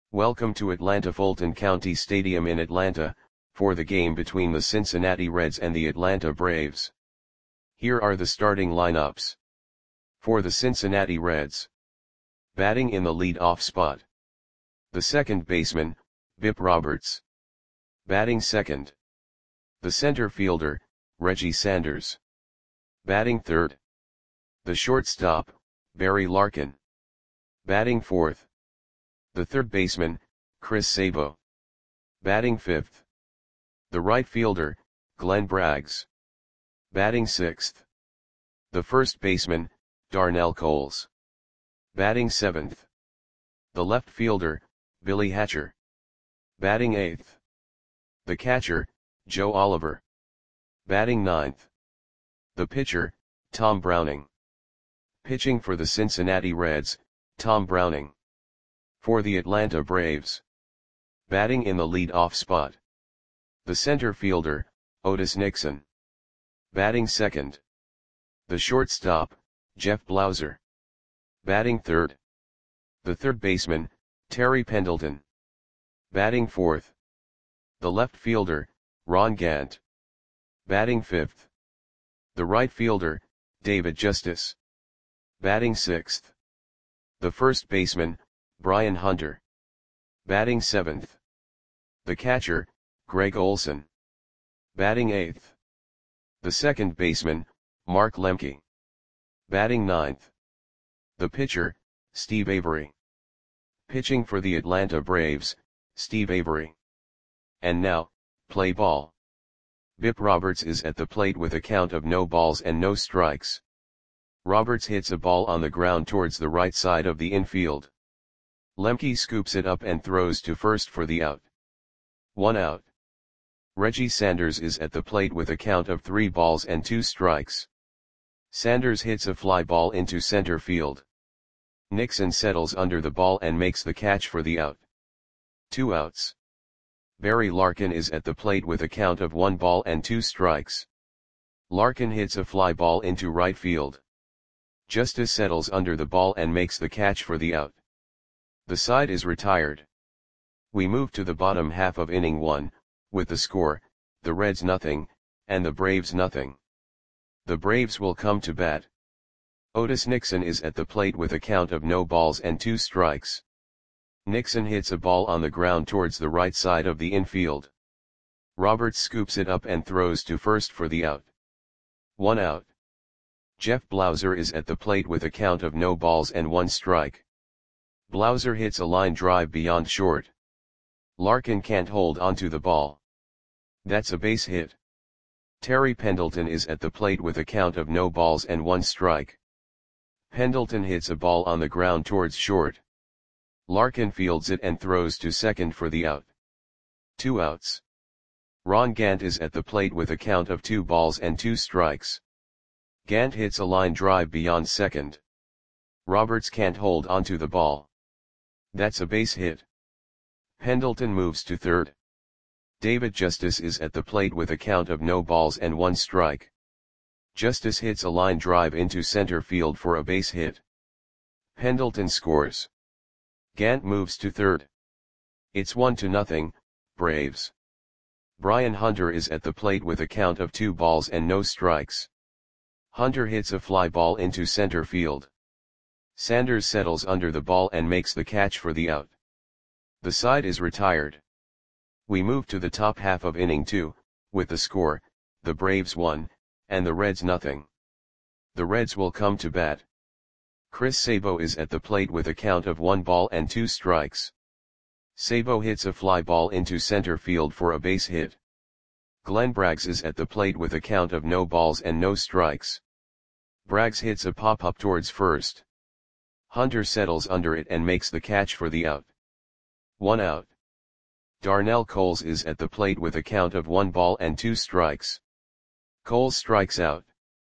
Welcome to Atlanta Fulton County Stadium in Atlanta, for the game between the Cincinnati Reds and the Atlanta Braves. Here are the starting lineups. For the Cincinnati Reds. Batting in the lead-off spot. The second baseman, Bip Roberts. Batting second. The center fielder, Reggie Sanders. Batting third. The shortstop, Barry Larkin. Batting fourth. The third baseman, Chris Sabo. Batting fifth. The right fielder, Glenn Braggs. Batting sixth. The first baseman, Darnell Coles. Batting seventh. The left fielder, Billy Hatcher. Batting eighth. The catcher, Joe Oliver. Batting ninth. The pitcher, Tom Browning. Pitching for the Cincinnati Reds, Tom Browning. For the Atlanta Braves. Batting in the lead-off spot. The center fielder, Otis Nixon. Batting second. The shortstop, Jeff Blauser. Batting third. The third baseman, Terry Pendleton. Batting fourth. The left fielder, Ron Gant. Batting fifth. The right fielder, David Justice. Batting sixth. The first baseman, Brian Hunter. Batting seventh. The catcher, Greg Olson. Batting eighth. The second baseman, Mark Lemke. Batting ninth. The pitcher, Steve Avery. Pitching for the Atlanta Braves, Steve Avery. And now, play ball. Bip Roberts is at the plate with a count of no balls and no strikes. Roberts hits a ball on the ground towards the right side of the infield. Lemke scoops it up and throws to first for the out. 1 out. Reggie Sanders is at the plate with a count of 3 balls and 2 strikes. Sanders hits a fly ball into center field. Nixon settles under the ball and makes the catch for the out. 2 outs. Barry Larkin is at the plate with a count of 1 ball and 2 strikes. Larkin hits a fly ball into right field. Justice settles under the ball and makes the catch for the out. The side is retired. We move to the bottom half of inning 1, with the score, the Reds nothing, and the Braves nothing. The Braves will come to bat. Otis Nixon is at the plate with a count of no balls and 2 strikes. Nixon hits a ball on the ground towards the right side of the infield. Roberts scoops it up and throws to first for the out. 1 out. Jeff Blauser is at the plate with a count of no balls and 1 strike. Blauser hits a line drive beyond short. Larkin can't hold onto the ball. That's a base hit. Terry Pendleton is at the plate with a count of no balls and 1 strike. Pendleton hits a ball on the ground towards short. Larkin fields it and throws to second for the out. 2 outs. Ron Gant is at the plate with a count of 2 balls and 2 strikes. Gant hits a line drive beyond second. Roberts can't hold onto the ball. That's a base hit. Pendleton moves to third. David Justice is at the plate with a count of no balls and 1 strike. Justice hits a line drive into center field for a base hit. Pendleton scores. Gant moves to third. It's 1-0, Braves. Brian Hunter is at the plate with a count of 2 balls and no strikes. Hunter hits a fly ball into center field. Sanders settles under the ball and makes the catch for the out. The side is retired. We move to the top half of inning 2, with the score, the Braves 1, and the Reds nothing. The Reds will come to bat. Chris Sabo is at the plate with a count of 1 ball and 2 strikes. Sabo hits a fly ball into center field for a base hit. Glenn Braggs is at the plate with a count of no balls and no strikes. Braggs hits a pop-up towards first. Hunter settles under it and makes the catch for the out. 1 out. Darnell Coles is at the plate with a count of 1 ball and 2 strikes. Coles strikes out.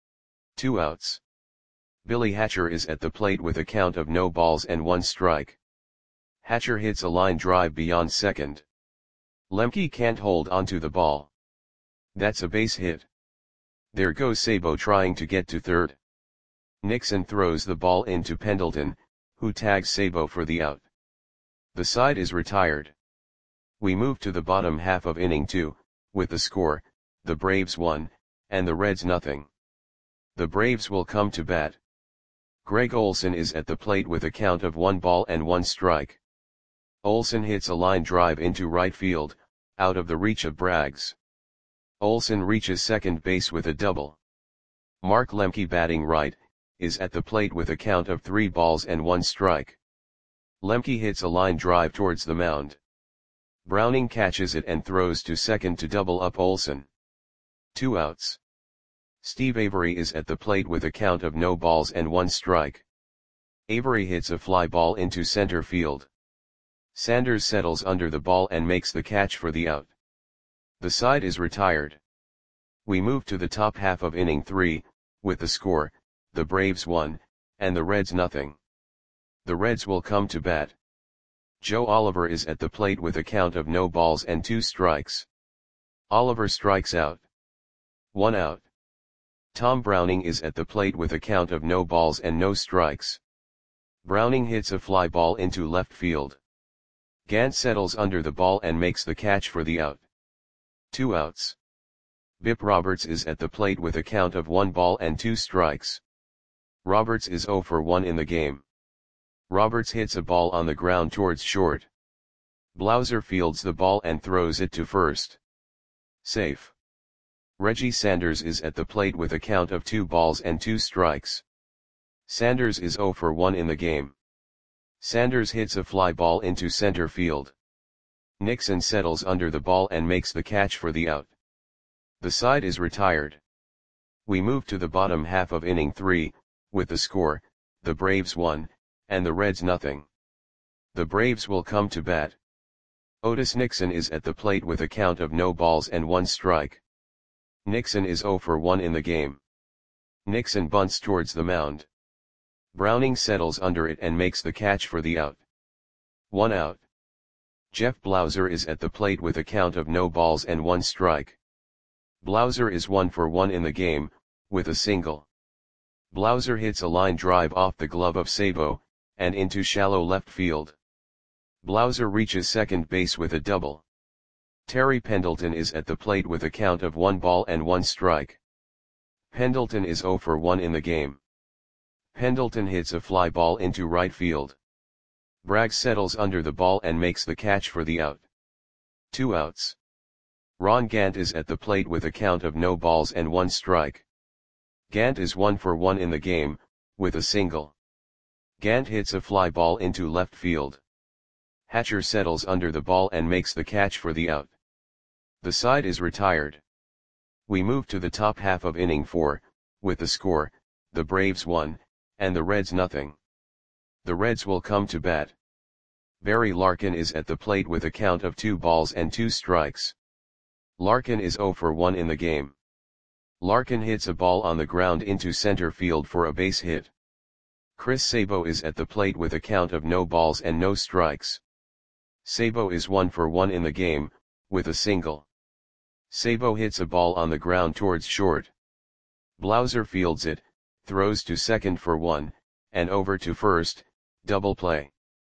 2 outs. Billy Hatcher is at the plate with a count of no balls and 1 strike. Hatcher hits a line drive beyond second. Lemke can't hold onto the ball. That's a base hit. There goes Sabo trying to get to third. Nixon throws the ball into Pendleton, who tags Sabo for the out. The side is retired. We move to the bottom half of inning 2, with the score, the Braves 1, and the Reds nothing. The Braves will come to bat. Greg Olson is at the plate with a count of 1 ball and 1 strike. Olson hits a line drive into right field, out of the reach of Braggs. Olson reaches second base with a double. Mark Lemke, batting right, is at the plate with a count of 3 balls and 1 strike. Lemke hits a line drive towards the mound. Browning catches it and throws to second to double up Olson. 2 outs. Steve Avery is at the plate with a count of no balls and 1 strike. Avery hits a fly ball into center field. Sanders settles under the ball and makes the catch for the out. The side is retired. We move to the top half of inning 3, with the score, the Braves 1, and the Reds nothing. The Reds will come to bat. Joe Oliver is at the plate with a count of no balls and 2 strikes. Oliver strikes out. 1 out. Tom Browning is at the plate with a count of no balls and no strikes. Browning hits a fly ball into left field. Gant settles under the ball and makes the catch for the out. 2 outs. Bip Roberts is at the plate with a count of 1 ball and 2 strikes. Roberts is 0 for 1 in the game. Roberts hits a ball on the ground towards short. Blauser fields the ball and throws it to first. Safe. Reggie Sanders is at the plate with a count of 2 balls and 2 strikes. Sanders is 0 for 1 in the game. Sanders hits a fly ball into center field. Nixon settles under the ball and makes the catch for the out. The side is retired. We move to the bottom half of inning 3, with the score, the Braves 1, and the Reds nothing. The Braves will come to bat. Otis Nixon is at the plate with a count of no balls and 1 strike. Nixon is 0 for 1 in the game. Nixon bunts towards the mound. Browning settles under it and makes the catch for the out. 1 out. Jeff Blauser is at the plate with a count of no balls and 1 strike. Blauser is 1 for 1 in the game, with a single. Blauser hits a line drive off the glove of Sabo, and into shallow left field. Blauser reaches second base with a double. Terry Pendleton is at the plate with a count of 1 ball and 1 strike. Pendleton is 0 for 1 in the game. Pendleton hits a fly ball into right field. Braggs settles under the ball and makes the catch for the out. 2 outs. Ron Gant is at the plate with a count of no balls and 1 strike. Gant is 1 for 1 in the game, with a single. Gant hits a fly ball into left field. Hatcher settles under the ball and makes the catch for the out. The side is retired. We move to the top half of inning 4, with the score, the Braves 1, and the Reds nothing. The Reds will come to bat. Barry Larkin is at the plate with a count of 2 balls and 2 strikes. Larkin is 0 for 1 in the game. Larkin hits a ball on the ground into center field for a base hit. Chris Sabo is at the plate with a count of no balls and no strikes. Sabo is 1 for 1 in the game, with a single. Sabo hits a ball on the ground towards short. Blauser fields it, throws to second for 1, and over to first, double play.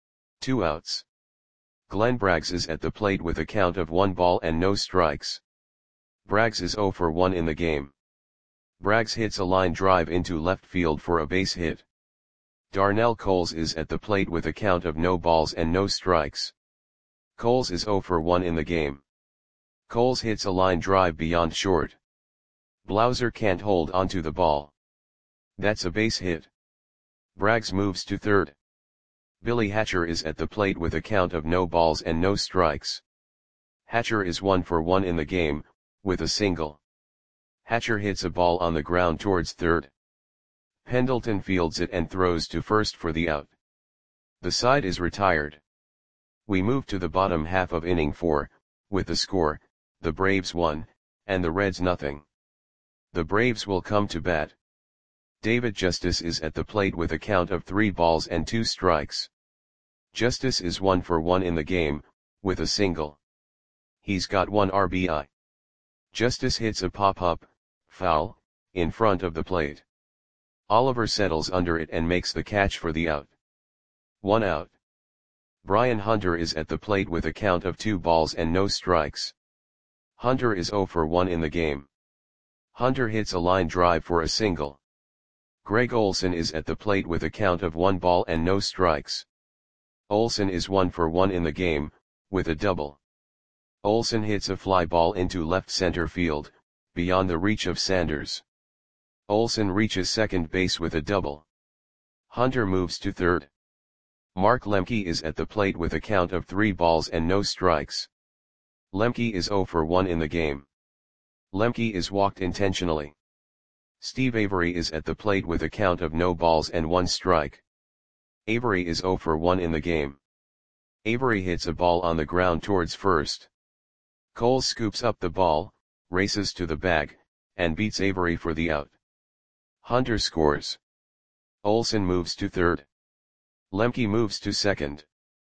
2 outs. Glenn Braggs is at the plate with a count of 1 ball and no strikes. Braggs is 0 for 1 in the game. Braggs hits a line drive into left field for a base hit. Darnell Coles is at the plate with a count of no balls and no strikes. Coles is 0 for 1 in the game. Coles hits a line drive beyond short. Blauser can't hold onto the ball. That's a base hit. Braggs moves to third. Billy Hatcher is at the plate with a count of no balls and no strikes. Hatcher is 1 for 1 in the game, with a single. Hatcher hits a ball on the ground towards third. Pendleton fields it and throws to first for the out. The side is retired. We move to the bottom half of inning 4, with the score, the Braves 1, and the Reds nothing. The Braves will come to bat. David Justice is at the plate with a count of 3 balls and 2 strikes. Justice is 1 for 1 in the game, with a single. He's got 1 RBI. Justice hits a pop-up, foul, in front of the plate. Oliver settles under it and makes the catch for the out. 1 out. Brian Hunter is at the plate with a count of 2 balls and no strikes. Hunter is 0 for 1 in the game. Hunter hits a line drive for a single. Greg Olson is at the plate with a count of 1 ball and no strikes. Olson is 1 for 1 in the game, with a double. Olson hits a fly ball into left center field, beyond the reach of Sanders. Olson reaches second base with a double. Hunter moves to third. Mark Lemke is at the plate with a count of 3 balls and no strikes. Lemke is 0 for 1 in the game. Lemke is walked intentionally. Steve Avery is at the plate with a count of no balls and 1 strike. Avery is 0 for 1 in the game. Avery hits a ball on the ground towards first. Cole scoops up the ball, races to the bag, and beats Avery for the out. Hunter scores. Olson moves to third. Lemke moves to second.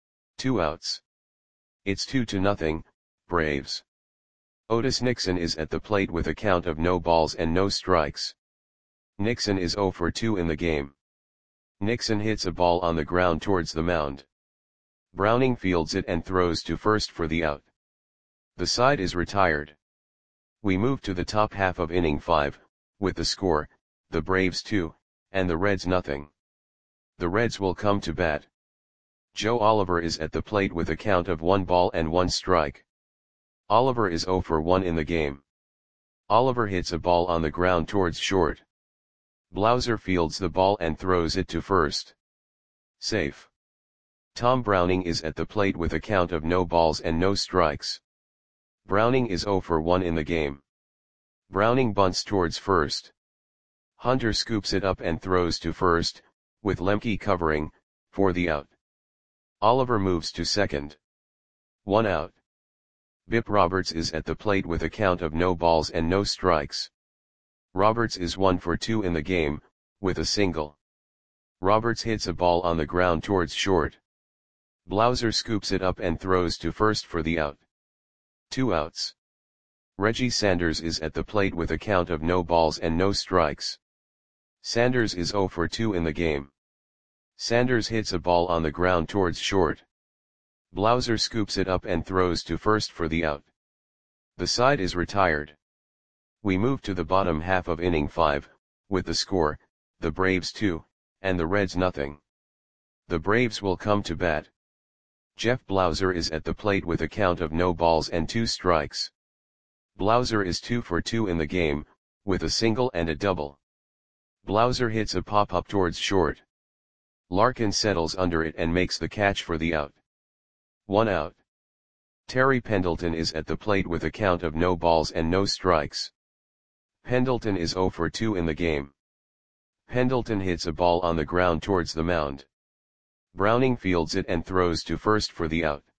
2 outs. It's 2-0, Braves. Otis Nixon is at the plate with a count of no balls and no strikes. Nixon is 0 for 2 in the game. Nixon hits a ball on the ground towards the mound. Browning fields it and throws to first for the out. The side is retired. We move to the top half of inning 5, with the score, the Braves 2, and the Reds nothing. The Reds will come to bat. Joe Oliver is at the plate with a count of 1 ball and 1 strike. Oliver is 0 for 1 in the game. Oliver hits a ball on the ground towards short. Blauser fields the ball and throws it to first. Safe. Tom Browning is at the plate with a count of no balls and no strikes. Browning is 0 for 1 in the game. Browning bunts towards first. Hunter scoops it up and throws to first, with Lemke covering, for the out. Oliver moves to second. 1 out. Bip Roberts is at the plate with a count of no balls and no strikes. Roberts is 1 for 2 in the game, with a single. Roberts hits a ball on the ground towards short. Blauser scoops it up and throws to first for the out. 2 outs. Reggie Sanders is at the plate with a count of no balls and no strikes. Sanders is 0 for 2 in the game. Sanders hits a ball on the ground towards short. Blauser scoops it up and throws to first for the out. The side is retired. We move to the bottom half of inning 5, with the score, the Braves 2, and the Reds nothing. The Braves will come to bat. Jeff Blauser is at the plate with a count of no balls and 2 strikes. Blauser is 2 for 2 in the game, with a single and a double. Blauser hits a pop-up towards short. Larkin settles under it and makes the catch for the out. 1 out. Terry Pendleton is at the plate with a count of no balls and no strikes. Pendleton is 0 for 2 in the game. Pendleton hits a ball on the ground towards the mound. Browning fields it and throws to first for the out.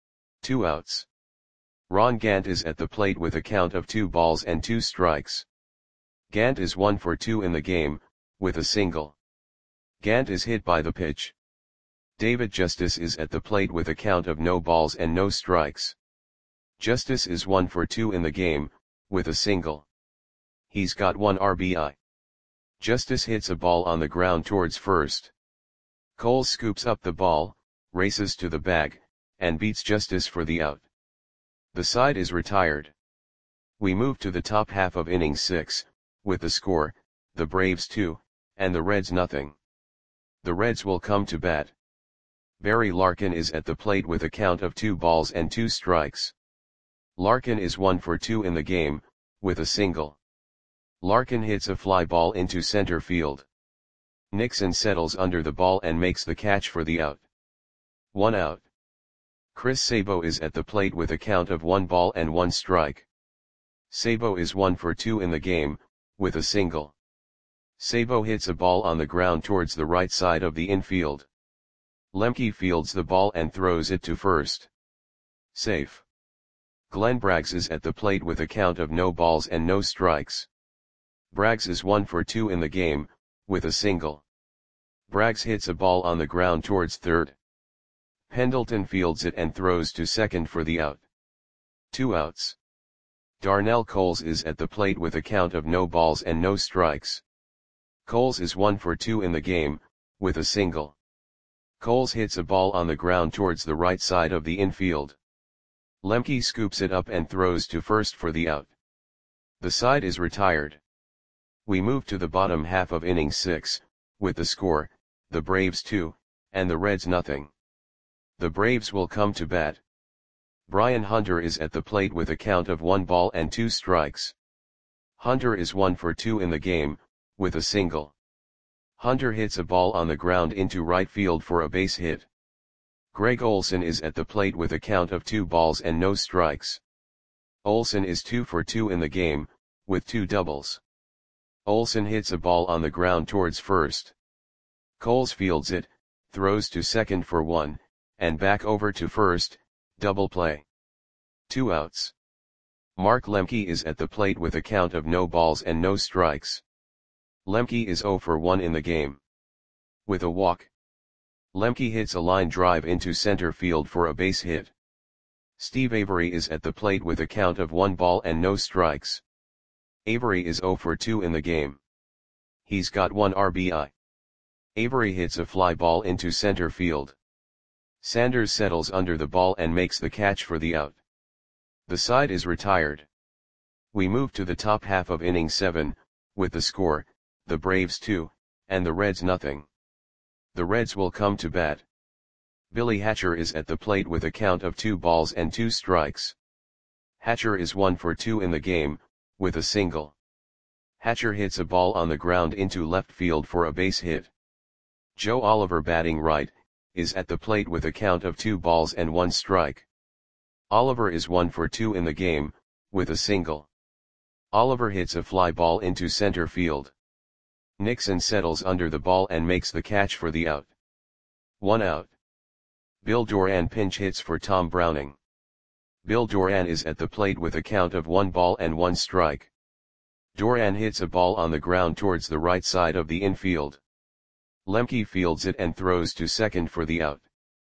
2 outs. Ron Gant is at the plate with a count of 2 balls and 2 strikes. Gant is 1 for 2 in the game, with a single. Gant is hit by the pitch. David Justice is at the plate with a count of no balls and no strikes. Justice is 1 for 2 in the game, with a single. He's got 1 RBI. Justice hits a ball on the ground towards first. Cole scoops up the ball, races to the bag, and beats Justice for the out. The side is retired. We move to the top half of inning 6, with the score, the Braves 2, and the Reds nothing. The Reds will come to bat. Barry Larkin is at the plate with a count of 2 balls and 2 strikes. Larkin is 1 for 2 in the game, with a single. Larkin hits a fly ball into center field. Nixon settles under the ball and makes the catch for the out. 1 out. Chris Sabo is at the plate with a count of 1 ball and 1 strike. Sabo is 1 for 2 in the game, with a single. Sabo hits a ball on the ground towards the right side of the infield. Lemke fields the ball and throws it to first. Safe. Glenn Braggs is at the plate with a count of no balls and no strikes. Braggs is 1 for 2 in the game, with a single. Braggs hits a ball on the ground towards third. Pendleton fields it and throws to second for the out. 2 outs. Darnell Coles is at the plate with a count of no balls and no strikes. Coles is 1 for 2 in the game, with a single. Coles hits a ball on the ground towards the right side of the infield. Lemke scoops it up and throws to first for the out. The side is retired. We move to the bottom half of inning 6, with the score, the Braves 2, and the Reds nothing. The Braves will come to bat. Brian Hunter is at the plate with a count of 1 ball and 2 strikes. Hunter is 1 for 2 in the game, with a single. Hunter hits a ball on the ground into right field for a base hit. Greg Olson is at the plate with a count of 2 balls and no strikes. Olson is 2 for 2 in the game, with 2 doubles. Olson hits a ball on the ground towards first. Coles fields it, throws to second for 1, and back over to first, double play. 2 outs. Mark Lemke is at the plate with a count of no balls and no strikes. Lemke is 0 for 1 in the game. With a walk. Lemke hits a line drive into center field for a base hit. Steve Avery is at the plate with a count of 1 ball and no strikes. Avery is 0 for 2 in the game. He's got 1 RBI. Avery hits a fly ball into center field. Sanders settles under the ball and makes the catch for the out. The side is retired. We move to the top half of inning 7, with the score, the Braves 2, and the Reds nothing. The Reds will come to bat. Billy Hatcher is at the plate with a count of 2 balls and 2 strikes. Hatcher is 1 for 2 in the game, with a single. Hatcher hits a ball on the ground into left field for a base hit. Joe Oliver, batting right, is at the plate with a count of 2 balls and 1 strike. Oliver is 1 for 2 in the game, with a single. Oliver hits a fly ball into center field. Nixon settles under the ball and makes the catch for the out. 1 out. Bill Doran pinch hits for Tom Browning. Bill Doran is at the plate with a count of 1 ball and 1 strike. Doran hits a ball on the ground towards the right side of the infield. Lemke fields it and throws to second for the out.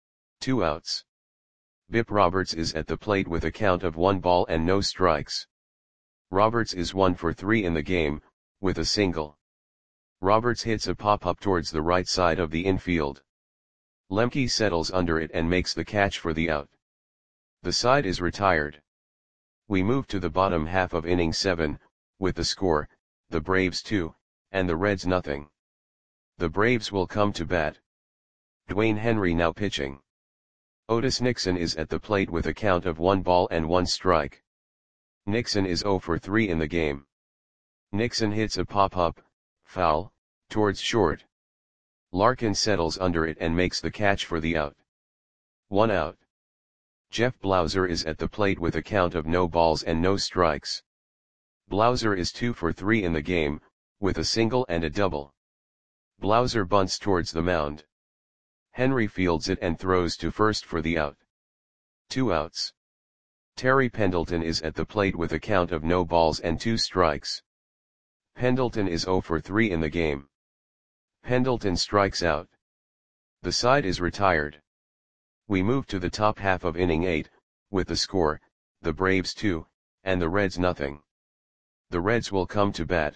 2 outs. Bip Roberts is at the plate with a count of 1 ball and no strikes. Roberts is 1 for 3 in the game, with a single. Roberts hits a pop-up towards the right side of the infield. Lemke settles under it and makes the catch for the out. The side is retired. We move to the bottom half of inning 7, with the score, the Braves 2, and the Reds nothing. The Braves will come to bat. Dwayne Henry now pitching. Otis Nixon is at the plate with a count of 1 ball and 1 strike. Nixon is 0 for 3 in the game. Nixon hits a pop-up, foul, towards short. Larkin settles under it and makes the catch for the out. 1 out. Jeff Blauser is at the plate with a count of no balls and no strikes. Blauser is 2 for 3 in the game, with a single and a double. Blauser bunts towards the mound. Henry fields it and throws to first for the out. 2 outs. Terry Pendleton is at the plate with a count of no balls and 2 strikes. Pendleton is 0 for 3 in the game. Pendleton strikes out. The side is retired. We move to the top half of inning 8, with the score, the Braves 2, and the Reds nothing. The Reds will come to bat.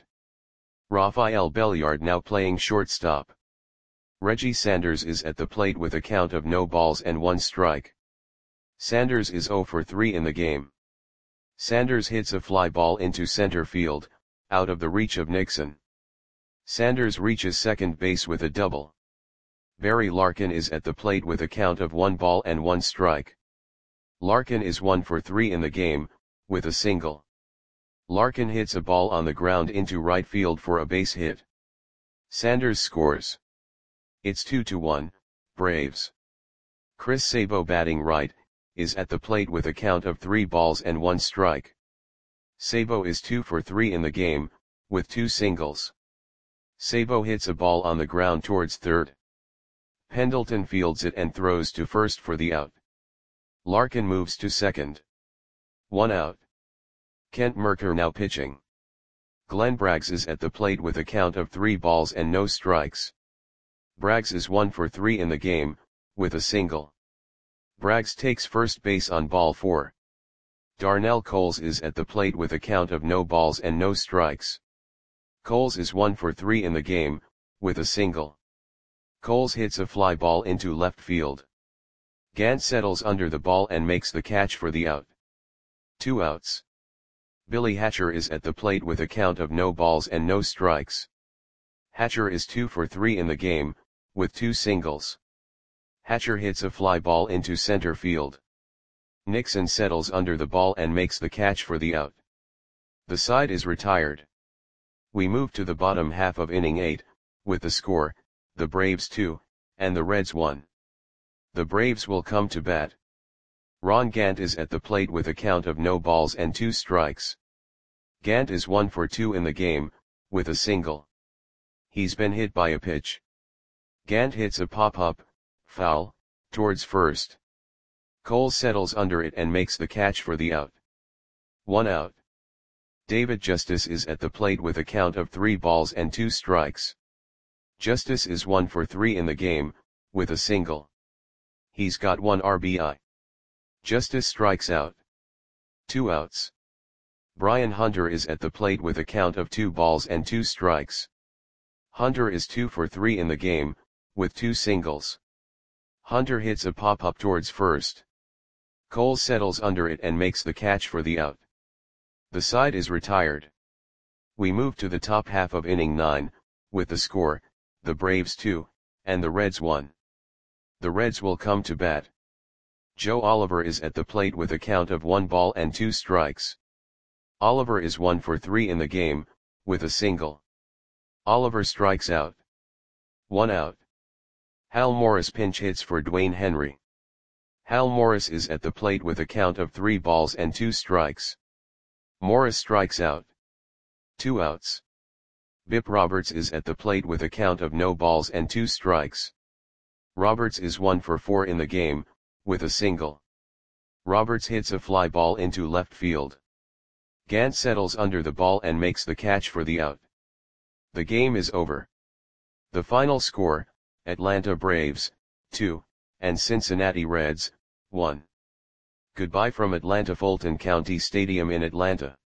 Rafael Belliard now playing shortstop. Reggie Sanders is at the plate with a count of no balls and 1 strike. Sanders is 0 for 3 in the game. Sanders hits a fly ball into center field, out of the reach of Nixon. Sanders reaches second base with a double. Barry Larkin is at the plate with a count of 1 ball and 1 strike. Larkin is 1 for 3 in the game, with a single. Larkin hits a ball on the ground into right field for a base hit. Sanders scores. It's 2-1, Braves. Chris Sabo, batting right, is at the plate with a count of 3 balls and 1 strike. Sabo is 2 for 3 in the game, with 2 singles. Sabo hits a ball on the ground towards third. Pendleton fields it and throws to first for the out. Larkin moves to second. 1 out. Kent Mercker now pitching. Glenn Braggs is at the plate with a count of 3 balls and no strikes. Braggs is 1 for 3 in the game, with a single. Braggs takes first base on ball 4. Darnell Coles is at the plate with a count of no balls and no strikes. Coles is 1 for 3 in the game, with a single. Coles hits a fly ball into left field. Gant settles under the ball and makes the catch for the out. 2 outs. Billy Hatcher is at the plate with a count of no balls and no strikes. Hatcher is 2 for 3 in the game, with 2 singles. Hatcher hits a fly ball into center field. Nixon settles under the ball and makes the catch for the out. The side is retired. We move to the bottom half of inning 8, with the score, the Braves 2, and the Reds 1. The Braves will come to bat. Ron Gant is at the plate with a count of no balls and 2 strikes. Gant is 1 for 2 in the game, with a single. He's been hit by a pitch. Gant hits a pop-up, foul, towards first. Coles settles under it and makes the catch for the out. 1 out. David Justice is at the plate with a count of 3 balls and 2 strikes. Justice is 1 for 3 in the game, with a single. He's got 1 RBI. Justice strikes out. 2 outs. Brian Hunter is at the plate with a count of 2 balls and 2 strikes. Hunter is 2 for 3 in the game, with 2 singles. Hunter hits a pop-up towards first. Coles settles under it and makes the catch for the out. The side is retired. We move to the top half of inning 9, with the score, the Braves 2, and the Reds 1. The Reds will come to bat. Joe Oliver is at the plate with a count of 1 ball and 2 strikes. Oliver is 1 for 3 in the game, with a single. Oliver strikes out. 1 out. Hal Morris pinch hits for Dwayne Henry. Hal Morris is at the plate with a count of 3 balls and 2 strikes. Morris strikes out. 2 outs. Bip Roberts is at the plate with a count of no balls and 2 strikes. Roberts is 1 for 4 in the game, with a single. Roberts hits a fly ball into left field. Gant settles under the ball and makes the catch for the out. The game is over. The final score, Atlanta Braves, 2, and Cincinnati Reds, 1. Goodbye from Atlanta Fulton County Stadium in Atlanta.